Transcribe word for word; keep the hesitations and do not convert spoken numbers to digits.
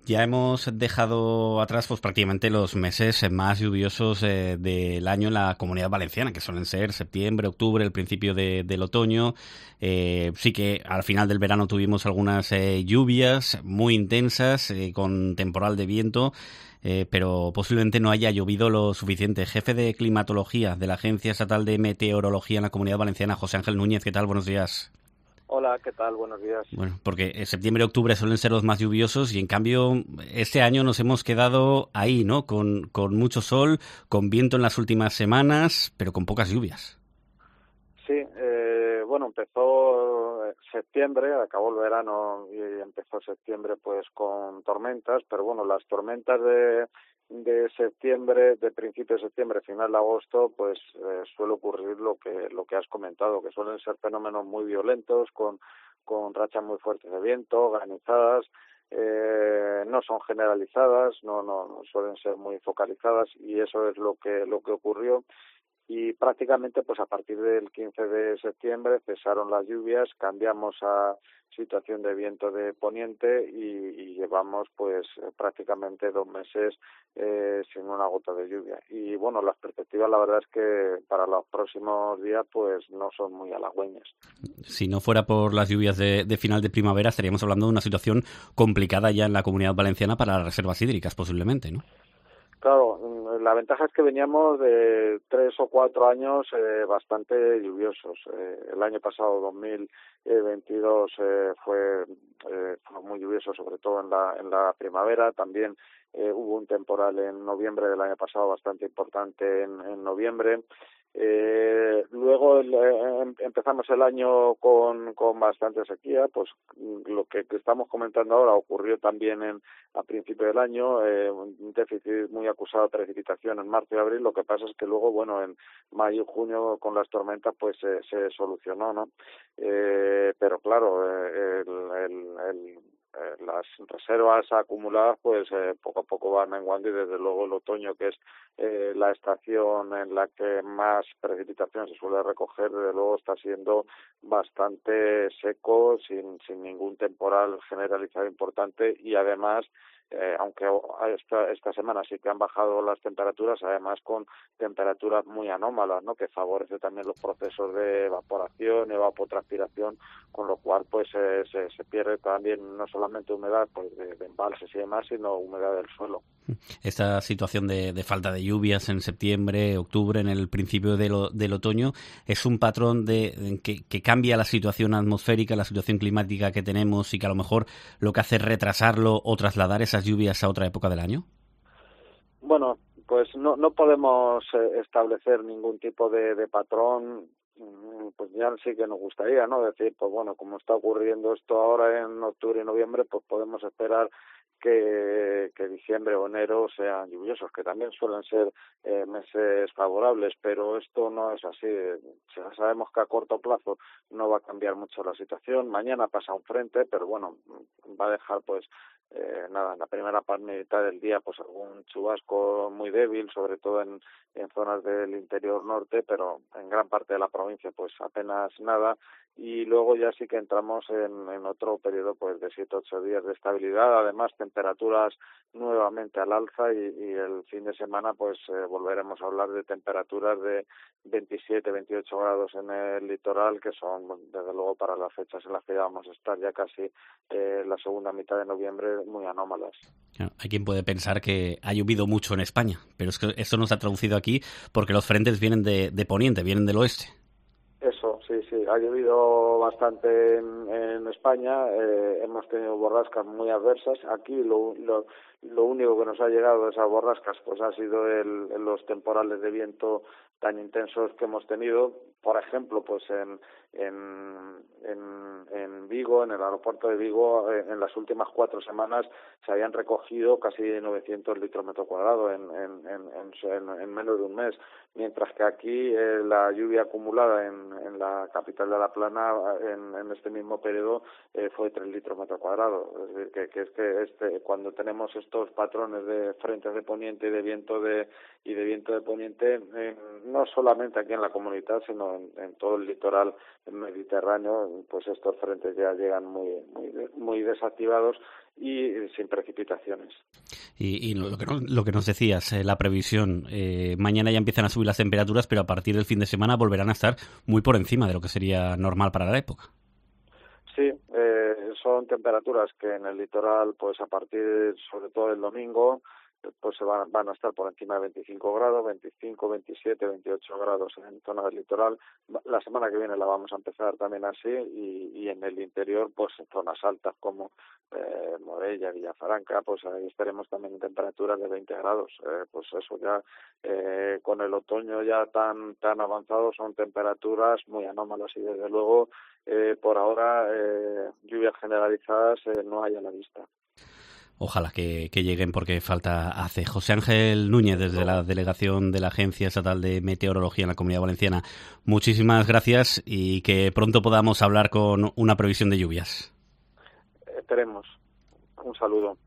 Ya hemos dejado atrás pues prácticamente los meses más lluviosos eh, del año en la Comunidad Valenciana, que suelen ser septiembre, octubre, el principio de, del otoño. Eh, sí que al final del verano tuvimos algunas eh, lluvias muy intensas, eh, con temporal de viento, eh, pero posiblemente no haya llovido lo suficiente. Jefe de climatología de la Agencia Estatal de Meteorología en la Comunidad Valenciana, José Ángel Núñez, ¿qué tal? Buenos días. Hola, ¿qué tal? Buenos días. Bueno, porque septiembre y octubre suelen ser los más lluviosos y en cambio este año nos hemos quedado ahí, ¿no? Con, con mucho sol, con viento en las últimas semanas, pero con pocas lluvias. Sí, eh, bueno, empezó septiembre, acabó el verano y empezó septiembre pues con tormentas, pero bueno, las tormentas de, de septiembre, de principio de septiembre, final de agosto, pues eh, suele ocurrir lo que lo que has comentado, que suelen ser fenómenos muy violentos, con, con rachas muy fuertes de viento, granizadas. Eh, no son generalizadas, no, no, no suelen ser muy focalizadas y eso es lo que lo que ocurrió. Y prácticamente pues a partir del quince de septiembre cesaron las lluvias, cambiamos a situación de viento de poniente y, y llevamos pues prácticamente dos meses eh, sin una gota de lluvia. Y bueno, las perspectivas la verdad es que para los próximos días pues no son muy halagüeñas. Si no fuera por las lluvias de, de final de primavera, estaríamos hablando de una situación complicada ya en la Comunidad Valenciana para las reservas hídricas, posiblemente, ¿no? Claro, la ventaja es que veníamos de tres o cuatro años eh, bastante lluviosos. Eh, el año pasado, dos mil veintidós, eh, fue, eh, fue muy lluvioso, sobre todo en la, en la primavera. También eh, hubo un temporal en noviembre del año pasado bastante importante en, en noviembre. Eh, luego el, eh, empezamos el año con, con bastante sequía, pues lo que, que estamos comentando ahora ocurrió también en, a principio del año, eh, un déficit muy acusado de precipitación en marzo y abril. Lo que pasa es que luego, bueno, en mayo y junio con las tormentas pues eh, se solucionó, ¿no? Eh, pero claro, eh, el, el, el Eh, las reservas acumuladas pues eh, poco a poco van menguando y desde luego el otoño, que es eh, la estación en la que más precipitación se suele recoger, desde luego está siendo bastante seco, sin, sin ningún temporal generalizado importante y además Eh, aunque esta, esta semana sí que han bajado las temperaturas, además con temperaturas muy anómalas, ¿no? Que favorece también los procesos de evaporación, evapotranspiración, con lo cual pues eh, se, se pierde también no solamente humedad pues de, de embalses y demás, sino humedad del suelo. Esta situación de, de falta de lluvias en septiembre, octubre, en el principio de lo, del otoño, es un patrón de que, que cambia la situación atmosférica, la situación climática que tenemos y que a lo mejor lo que hace es retrasarlo o trasladar esas lluvias a otra época del año. Bueno, pues no, no podemos eh, establecer ningún tipo de, de patrón. Pues ya sí que nos gustaría, ¿no? Decir, pues bueno, como está ocurriendo esto ahora en octubre y noviembre, pues podemos esperar que, que diciembre o enero sean lluviosos, que también suelen ser eh, meses favorables, pero esto no es así. Ya sabemos que a corto plazo no va a cambiar mucho la situación. Mañana pasa un frente, pero bueno, va a dejar pues eh, nada, en la primera mitad del día pues algún chubasco muy débil, sobre todo en, en zonas del interior norte, pero en gran parte de la provincia pues apenas nada, y luego ya sí que entramos en, en otro periodo pues de siete ocho días de estabilidad, además temperaturas nuevamente al alza y, y el fin de semana pues eh, volveremos a hablar de temperaturas de veintisiete veintiocho grados en el litoral, que son desde luego para las fechas en las que ya vamos a estar ya casi eh, la segunda mitad de noviembre muy anómalas. Claro, hay quien puede pensar que ha llovido mucho en España, pero es que esto no se ha traducido aquí porque los frentes vienen de, de poniente, vienen del oeste. Eso, sí, sí, ha llovido bastante en, en España, eh, hemos tenido borrascas muy adversas. Aquí lo, lo, lo único que nos ha llegado de esas borrascas pues ha sido el, los temporales de viento tan intensos que hemos tenido. Por ejemplo, pues en, en, en, en Vigo, en el aeropuerto de Vigo, en, en las últimas cuatro semanas se habían recogido casi novecientos litros metro cuadrado en, en, en, en, en menos de un mes, mientras que aquí eh, la lluvia acumulada en, en la capital de La Plana en, en este mismo periodo eh, fue tres litros metro cuadrado. Es decir, que, que es que este, cuando tenemos estos patrones de frentes de poniente y de viento de y de viento de poniente, eh, no solamente aquí en la comunidad, sino en, en todo el litoral mediterráneo, pues estos frentes ya llegan muy muy muy desactivados y sin precipitaciones. Y, y lo, que nos, lo que nos decías, eh, la previsión, eh, mañana ya empiezan a subir las temperaturas, pero a partir del fin de semana volverán a estar muy por encima de lo que sería normal para la época. Sí, eh, son temperaturas que en el litoral, pues a partir, sobre todo el domingo, pues se van, van a estar por encima de veinticinco grados, veinticinco, veintisiete, veintiocho grados en zona del litoral. La semana que viene la vamos a empezar también así y, y en el interior, pues en zonas altas como eh, Morella, Villafaranca, pues ahí estaremos también en temperaturas de veinte grados. Eh, pues eso ya, eh, con el otoño ya tan tan avanzado, son temperaturas muy anómalas y desde luego eh, por ahora eh, lluvias generalizadas eh, no hay a la vista. Ojalá que, que lleguen porque falta hace. José Ángel Núñez, desde la delegación de la Agencia Estatal de Meteorología en la Comunidad Valenciana. Muchísimas gracias y que pronto podamos hablar con una previsión de lluvias. Esperemos. Un saludo.